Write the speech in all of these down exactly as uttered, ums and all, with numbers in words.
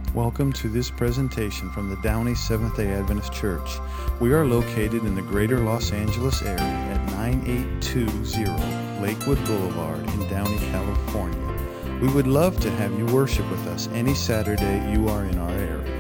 Welcome to this presentation from the Downey Seventh-day Adventist Church. We are located in the greater Los Angeles area at nine eight two zero Lakewood Boulevard in Downey, California. We would love to have you worship with us any Saturday you are in our area.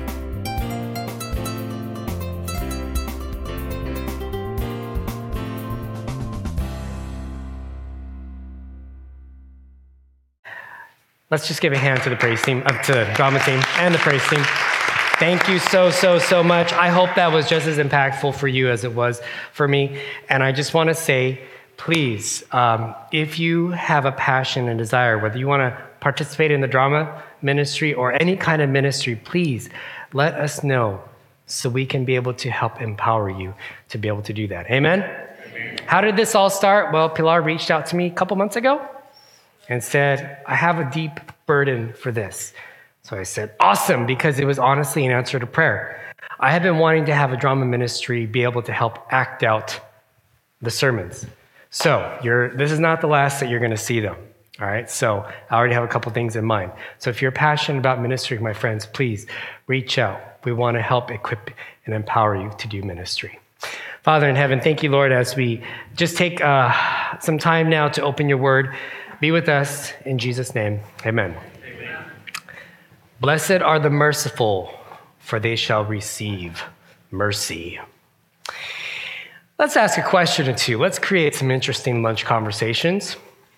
Let's just give a hand to the praise team, up to the drama team and the praise team. Thank you so, so, so much. I hope that was just as impactful for you as it was for me. And I just want to say, please, um, if you have a passion and desire, whether you want to participate in the drama ministry or any kind of ministry, please let us know so we can be able to help empower you to be able to do that. Amen? Amen. How did this all start? Well, Pilar reached out to me a couple months ago and said, I have a deep burden for this. So I said, awesome, because it was honestly an answer to prayer. I have been wanting to have a drama ministry be able to help act out the sermons. So you're, this is not the last that you're going to see them. All right, so I already have a couple things in mind. So if you're passionate about ministry, my friends, please reach out. We want to help equip and empower you to do ministry. Father in heaven, thank you, Lord, as we just take uh, some time now to open your word. Be with us in Jesus' name. Amen. Amen. Blessed are the merciful, for they shall receive mercy. Let's ask a question or two. Let's create some interesting lunch conversations.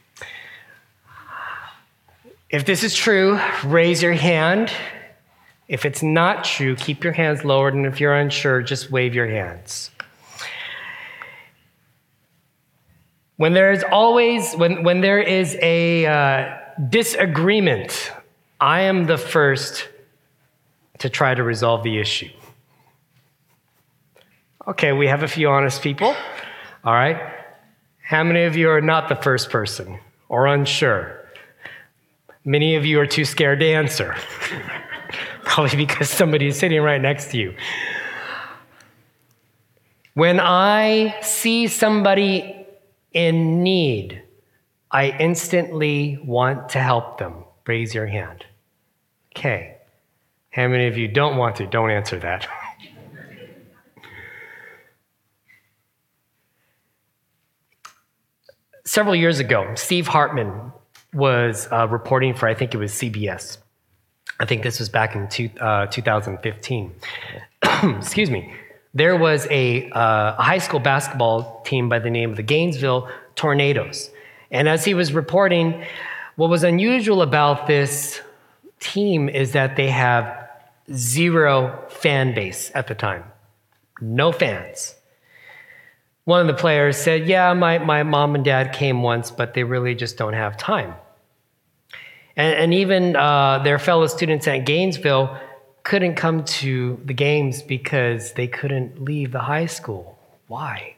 If this is true, raise your hand. If it's not true, keep your hands lowered. And if you're unsure, just wave your hands. When there is always, when, when there is a uh, disagreement, I am the first to try to resolve the issue. Okay, we have a few honest people. All right. How many of you are not the first person or unsure? Many of you are too scared to answer. Probably because somebody is sitting right next to you. When I see somebody in need, I instantly want to help them. Raise your hand. Okay. How many of you don't want to? Don't answer that. Several years ago, Steve Hartman was uh, reporting for, I think it was C B S. I think this was back in two, uh, two thousand fifteen. Excuse me. There was a, uh, a high school basketball team by the name of the Gainesville Tornadoes. And as he was reporting, what was unusual about this team is that they have zero fan base at the time. No fans. One of the players said, yeah, my, my mom and dad came once, but they really just don't have time. And, and even uh, their fellow students at Gainesville couldn't come to the games because they couldn't leave the high school. Why?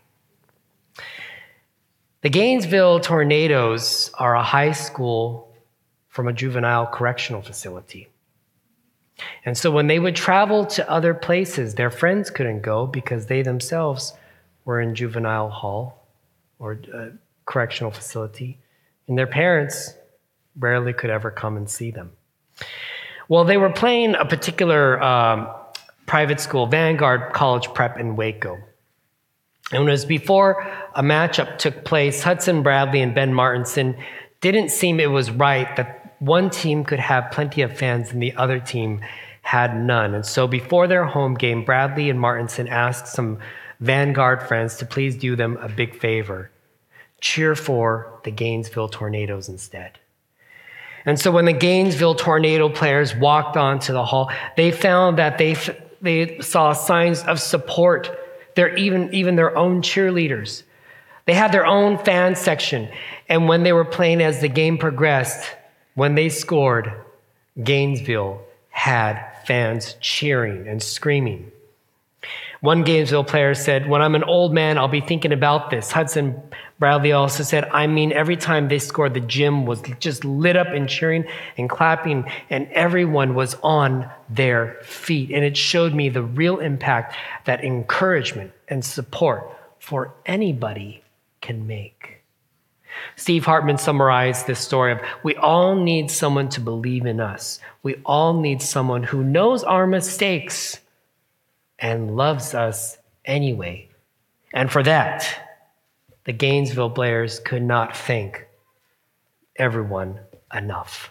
The Gainesville Tornadoes are a high school from a juvenile correctional facility. And so when they would travel to other places, their friends couldn't go because they themselves were in juvenile hall or a correctional facility, and their parents rarely could ever come and see them. Well, they were playing a particular um, private school, Vanguard College Prep in Waco. And it was before a matchup took place, Hudson Bradley and Ben Martinson didn't seem it was right that one team could have plenty of fans and the other team had none. And so before their home game, Bradley and Martinson asked some Vanguard friends to please do them a big favor. Cheer for the Gainesville Tornadoes instead. And so when the Gainesville Tornado players walked onto the hall, they found that they they saw signs of support. They're even, even their own cheerleaders. They had their own fan section. And when they were playing, as the game progressed, when they scored, Gainesville had fans cheering and screaming. One Gainesville player said, when I'm an old man, I'll be thinking about this. Hudson Bradley also said, I mean, every time they scored, the gym was just lit up and cheering and clapping, and everyone was on their feet. And it showed me the real impact that encouragement and support for anybody can make. Steve Hartman summarized this story of we all need someone to believe in us. We all need someone who knows our mistakes and loves us anyway. And for that, the Gainesville Blairs could not thank everyone enough.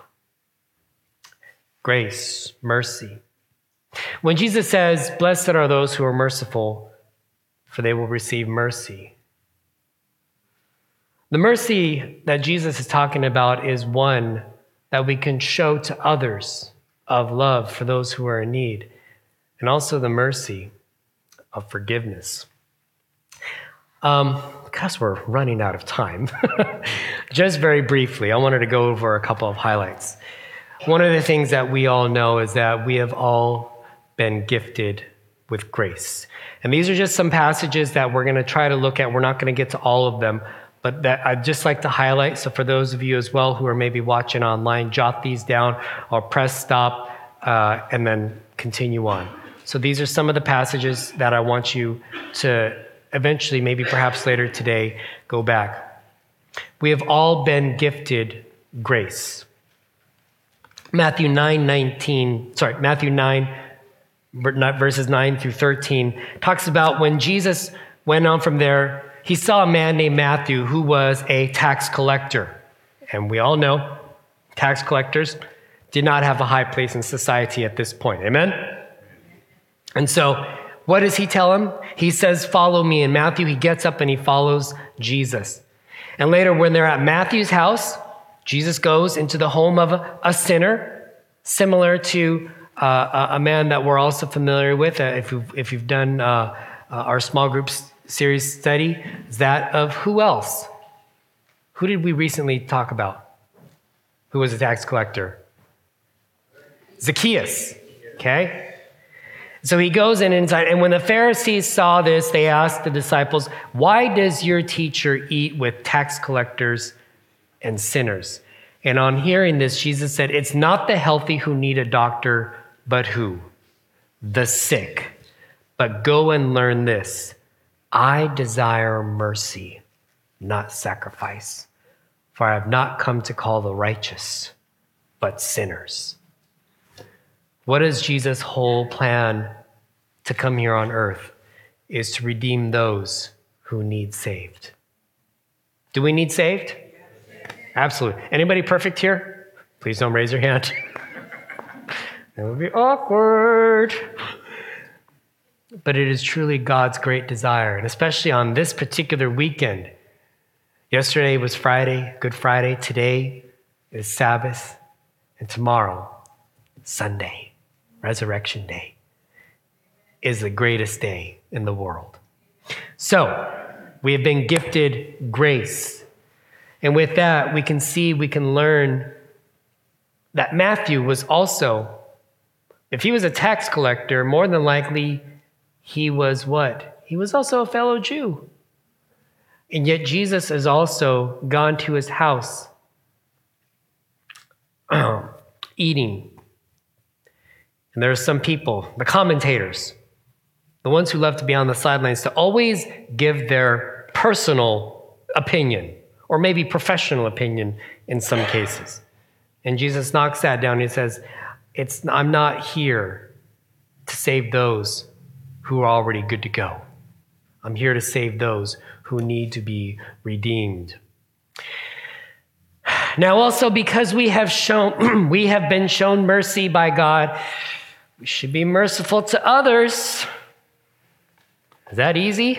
Grace, mercy. When Jesus says, "Blessed are those who are merciful, for they will receive mercy," the mercy that Jesus is talking about is one that we can show to others of love for those who are in need, and also the mercy of forgiveness. Um, because we're running out of time, just very briefly, I wanted to go over a couple of highlights. One of the things that we all know is that we have all been gifted with grace. And these are just some passages that we're going to try to look at. We're not going to get to all of them, but that I'd just like to highlight. So for those of you as well who are maybe watching online, jot these down or press stop uh, and then continue on. So these are some of the passages that I want you to eventually, maybe perhaps later today, go back. We have all been gifted grace. Matthew nine nineteen, sorry, Matthew nine, verses nine through thirteen, talks about when Jesus went on from there, he saw a man named Matthew who was a tax collector. And we all know tax collectors did not have a high place in society at this point. Amen? And so what does he tell him? He says, "Follow me." In Matthew, he gets up and he follows Jesus. And later, when they're at Matthew's house, Jesus goes into the home of a, a sinner, similar to uh, a, a man that we're also familiar with. Uh, if, you've, if you've done uh, uh, our small groups series study, is that of who else? Who did we recently talk about? Who was a tax collector? Zacchaeus, okay? So he goes in inside, and when the Pharisees saw this, they asked the disciples, "Why does your teacher eat with tax collectors and sinners?" And on hearing this, Jesus said, "It's not the healthy who need a doctor, but who? The sick. But go and learn this. I desire mercy, not sacrifice. For I have not come to call the righteous, but sinners." What is Jesus' whole plan to come here on earth? Is to redeem those who need saved. Do we need saved? Absolutely. Anybody perfect here? Please don't raise your hand. That would be awkward. But it is truly God's great desire, and especially on this particular weekend. Yesterday was Friday, Good Friday. Today is Sabbath, and tomorrow, Sunday, Resurrection Day, is the greatest day in the world. So, we have been gifted grace. And with that, we can see, we can learn that Matthew was also, if he was a tax collector, more than likely he was what? He was also a fellow Jew. And yet Jesus has also gone to his house, eating. And there are some people, the commentators, the ones who love to be on the sidelines, to always give their personal opinion, or maybe professional opinion in some cases. And Jesus knocks that down. He says, "It's I'm not here to save those who are already good to go. I'm here to save those who need to be redeemed." Now also, because we have shown we have been shown mercy by God, we should be merciful to others. Is that easy?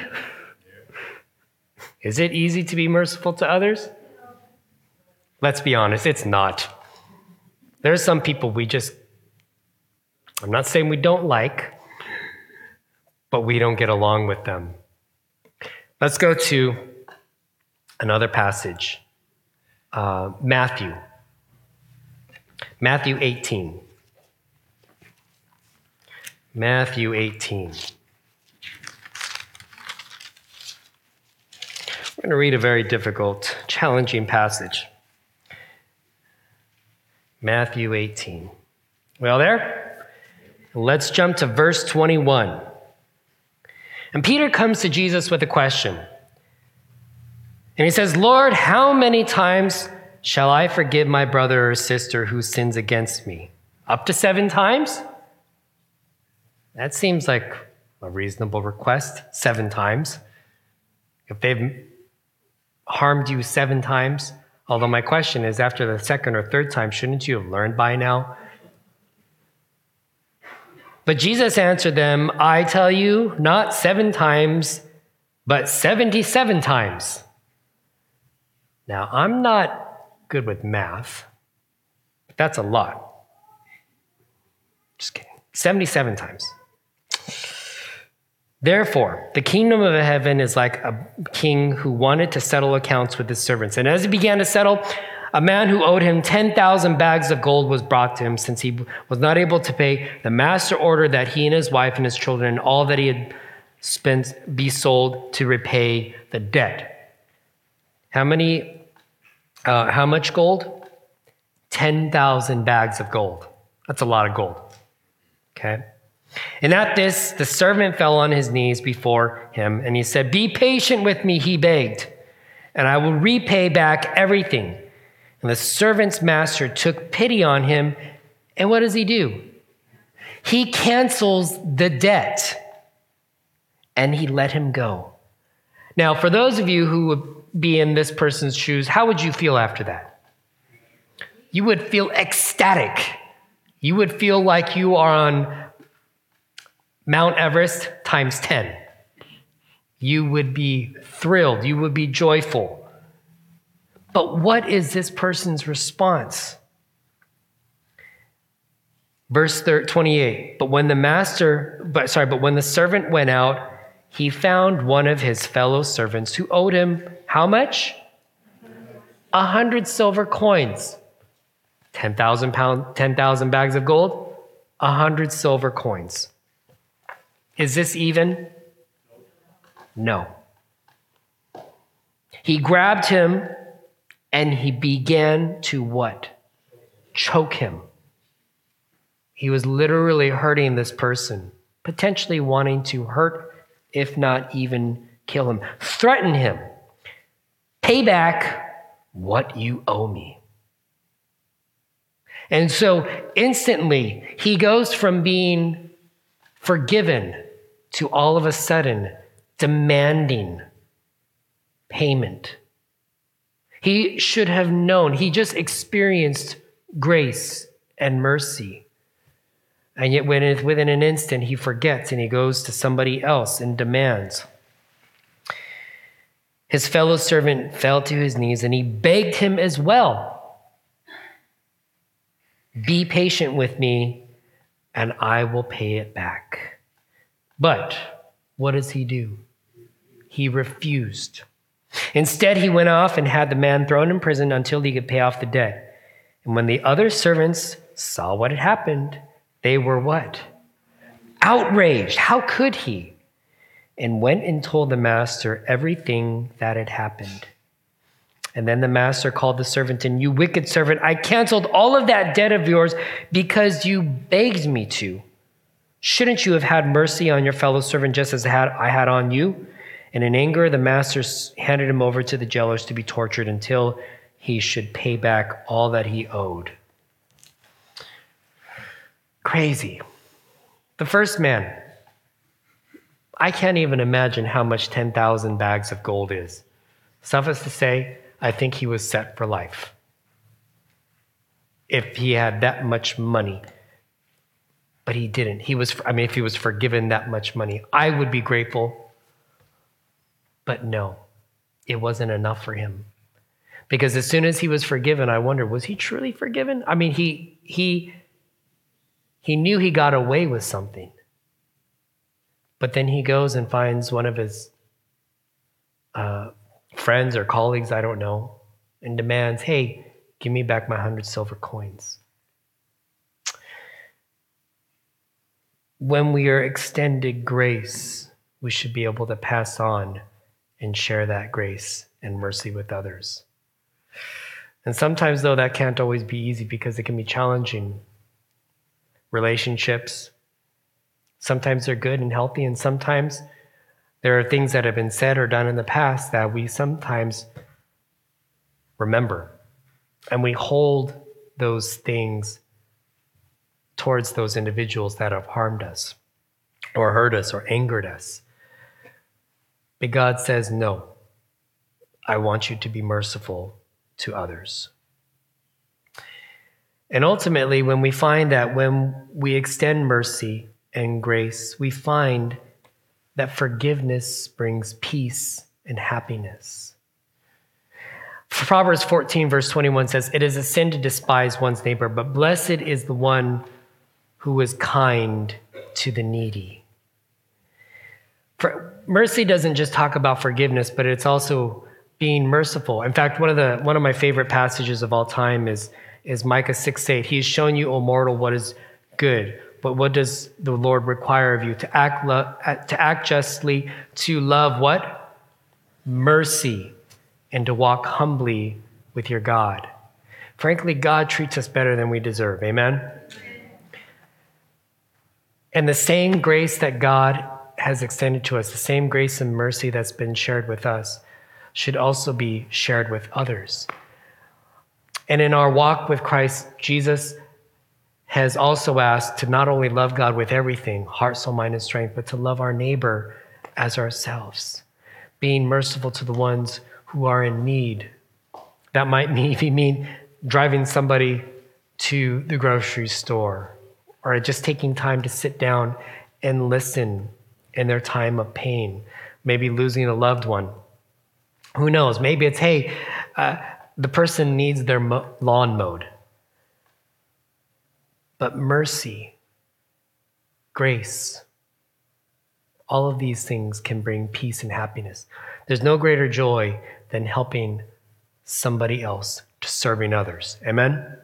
Is it easy to be merciful to others? Let's be honest, it's not. There are some people we just, I'm not saying we don't like, but we don't get along with them. Let's go to another passage. Uh, Matthew. Matthew eighteen. Matthew eighteen. We're going to read a very difficult, challenging passage. Matthew eighteen. Well, there? Let's jump to verse twenty-one. And Peter comes to Jesus with a question. And he says, Lord, how many times shall I forgive my brother or sister who sins against me? Up to seven times? That seems like a reasonable request, seven times. If they've harmed you seven times, although my question is, after the second or third time, shouldn't you have learned by now? But Jesus answered them, I tell you, not seven times, but seventy-seven times. Now, I'm not good with math, but that's a lot. Just kidding. seventy-seven times. Therefore, the kingdom of heaven is like a king who wanted to settle accounts with his servants. And as he began to settle, a man who owed him ten thousand bags of gold was brought to him. Since he was not able to pay, the master ordered that he and his wife and his children and all that he had spent be sold to repay the debt. How many, uh, how much gold? ten thousand bags of gold. That's a lot of gold. Okay. And at this, the servant fell on his knees before him, and he said, be patient with me, he begged, and I will repay back everything. And the servant's master took pity on him, and what does he do? He cancels the debt, and he let him go. Now, for those of you who would be in this person's shoes, how would you feel after that? You would feel ecstatic. You would feel like you are on Mount Everest times ten. You would be thrilled. You would be joyful. But what is this person's response? Verse twenty-eight. But when the master, but sorry, but when the servant went out, he found one of his fellow servants who owed him how much? A hundred silver coins. Ten thousand pound, ten thousand bags of gold. A hundred silver coins. Is this even? No. He grabbed him and he began to what? Choke him. He was literally hurting this person, potentially wanting to hurt, if not even kill him. Threaten him. Pay back what you owe me. And so instantly, he goes from being forgiven to all of a sudden demanding payment. He should have known. He just experienced grace and mercy. And yet within an instant, he forgets and he goes to somebody else and demands. His fellow servant fell to his knees and he begged him as well. Be patient with me and I will pay it back. But what does he do? He refused. Instead, he went off and had the man thrown in prison until he could pay off the debt. And when the other servants saw what had happened, they were what? Outraged. How could he? And went and told the master everything that had happened. And then the master called the servant, and you wicked servant, I canceled all of that debt of yours because you begged me to. Shouldn't you have had mercy on your fellow servant just as I had on you? And in anger, the master handed him over to the jailers to be tortured until he should pay back all that he owed. Crazy. The first man, I can't even imagine how much ten thousand bags of gold is. Suffice to say, I think he was set for life. If he had that much money. But he didn't. He was, I mean, if he was forgiven that much money, I would be grateful. But no, it wasn't enough for him. Because as soon as he was forgiven, I wonder, was he truly forgiven? I mean, he he he knew he got away with something. But then he goes and finds one of his uh, friends or colleagues, I don't know, and demands, hey, give me back my hundred silver coins. When we are extended grace, we should be able to pass on and share that grace and mercy with others. And sometimes, though, that can't always be easy because it can be challenging. Relationships, sometimes they're good and healthy, and sometimes There are things that have been said or done in the past that we sometimes remember, and we hold those things towards those individuals that have harmed us or hurt us or angered us. But God says, no, I want you to be merciful to others. And ultimately, when we find that when we extend mercy and grace, we find that forgiveness brings peace and happiness. Proverbs fourteen, verse twenty-one says, it is a sin to despise one's neighbor, but blessed is the one who is kind to the needy. For, mercy doesn't just talk about forgiveness, but it's also being merciful. In fact, one of the one of my favorite passages of all time is, is Micah six eight. He has shown you, O mortal, what is good. But what does the Lord require of you? To act lo- to act justly, to love what? Mercy, and to walk humbly with your God. Frankly, God treats us better than we deserve. Amen? And the same grace that God has extended to us, the same grace and mercy that's been shared with us, should also be shared with others. And in our walk with Christ, Jesus has also asked to not only love God with everything, heart, soul, mind, and strength, but to love our neighbor as ourselves, being merciful to the ones who are in need. That might maybe mean driving somebody to the grocery store, or just taking time to sit down and listen in their time of pain, maybe losing a loved one. Who knows? Maybe it's, hey, uh, the person needs their mo- lawn mowed. But mercy, grace, all of these things can bring peace and happiness. There's no greater joy than helping somebody else, to serving others. Amen?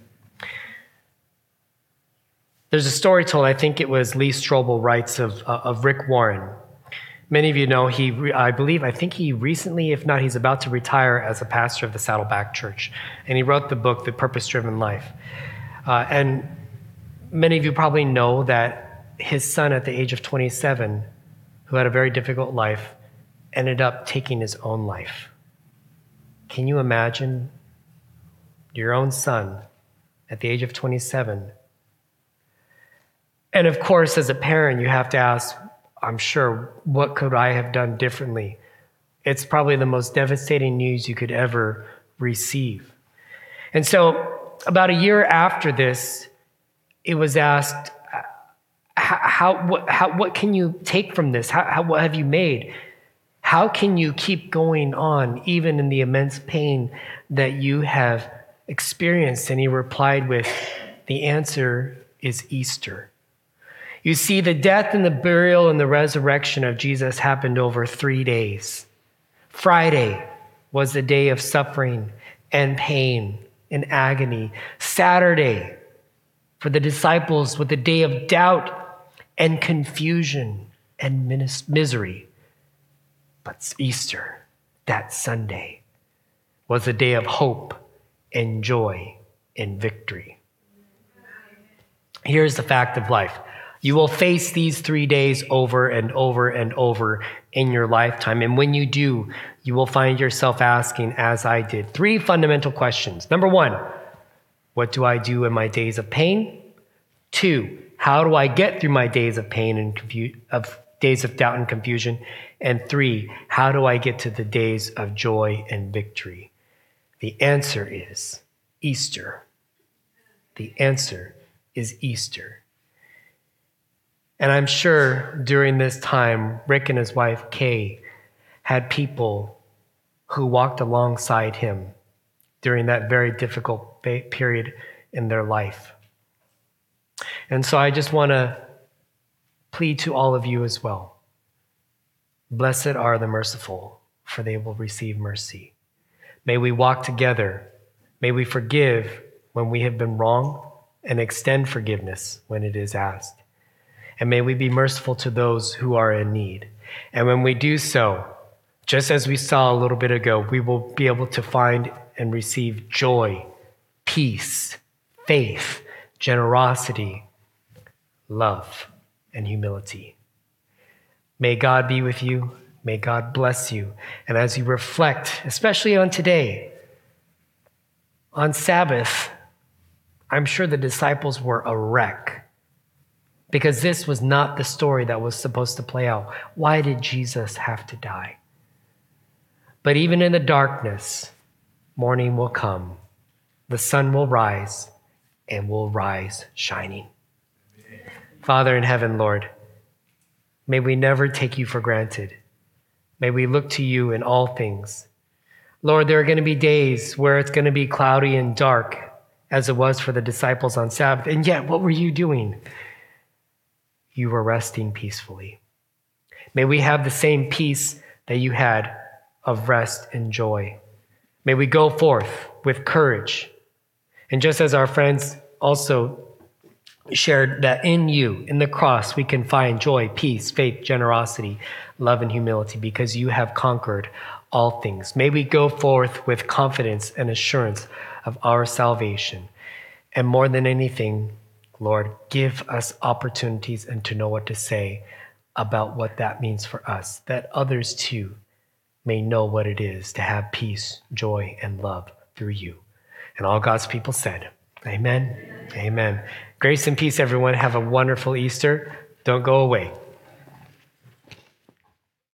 There's a story told, I think it was Lee Strobel writes, of, uh, of Rick Warren. Many of you know he, I believe, I think he recently, if not, he's about to retire as a pastor of the Saddleback Church. And he wrote the book, The Purpose-Driven Life. Uh, and many of you probably know that his son at the age of twenty-seven, who had a very difficult life, ended up taking his own life. Can you imagine your own son at the age of twenty-seven? And of course, as a parent, you have to ask, I'm sure, what could I have done differently? It's probably the most devastating news you could ever receive. And so about a year after this, it was asked, how, how, what, how, what can you take from this? How, how, what have you made? How can you keep going on, even in the immense pain that you have experienced? And he replied with, the answer is Easter. You see, the death and the burial and the resurrection of Jesus happened over three days. Friday was the day of suffering and pain and agony. Saturday, for the disciples, was the day of doubt and confusion and misery. But Easter, that Sunday, was a day of hope and joy and victory. Here's the fact of life. You will face these three days over and over and over in your lifetime. And when you do, you will find yourself asking, as I did, three fundamental questions. Number one, what do I do in my days of pain? Two, how do I get through my days of pain and confu- of days of doubt and confusion? And three, how do I get to the days of joy and victory? The answer is Easter. The answer is Easter. And I'm sure during this time, Rick and his wife, Kay, had people who walked alongside him during that very difficult period in their life. And so I just want to plead to all of you as well. Blessed are the merciful, for they will receive mercy. May we walk together. May we forgive when we have been wrong and extend forgiveness when it is asked. And may we be merciful to those who are in need. And when we do so, just as we saw a little bit ago, we will be able to find and receive joy, peace, faith, generosity, love, and humility. May God be with you. May God bless you. And as you reflect, especially on today, on Sabbath, I'm sure the disciples were a wreck because this was not the story that was supposed to play out. Why did Jesus have to die? But even in the darkness, morning will come. The sun will rise and will rise shining. Amen. Father in heaven, Lord, may we never take you for granted. May we look to you in all things. Lord, there are going to be days where it's going to be cloudy and dark, as it was for the disciples on Sabbath. And yet, what were you doing? You were resting peacefully. May we have the same peace that you had of rest and joy. May we go forth with courage. And just as our friends also shared that in you, in the cross, we can find joy, peace, faith, generosity, love, and humility because you have conquered all things. May we go forth with confidence and assurance of our salvation. And more than anything, Lord, give us opportunities and to know what to say about what that means for us, that others too may know what it is to have peace, joy, and love through you. And all God's people said, amen, amen. Amen. Grace and peace, everyone. Have a wonderful Easter. Don't go away.